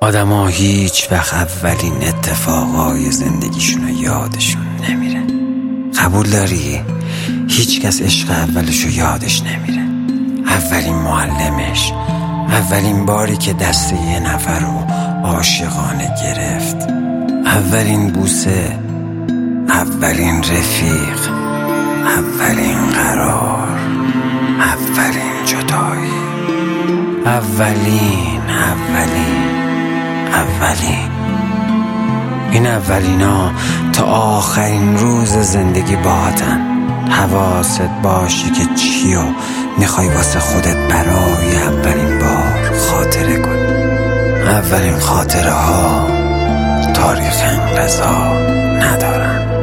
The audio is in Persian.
آدما هیچ وقت اولین اتفاقای زندگیشونو یادشون نمیره. قبول داری؟ هیچ کس عشق اولشو یادش نمیره. اولین معلمش، اولین باری که دست یه نفر رو عاشقانه گرفت، اولین بوسه، اولین رفیق، اولین قرار، اولین جدایی، اولین این اولینا تا آخرین روز زندگی باهاتن. حواست باشه که چیو میخوای واسه خودت برای اولین بار خاطره کنی. اولین خاطره ها تاریخ انقضا ندارن.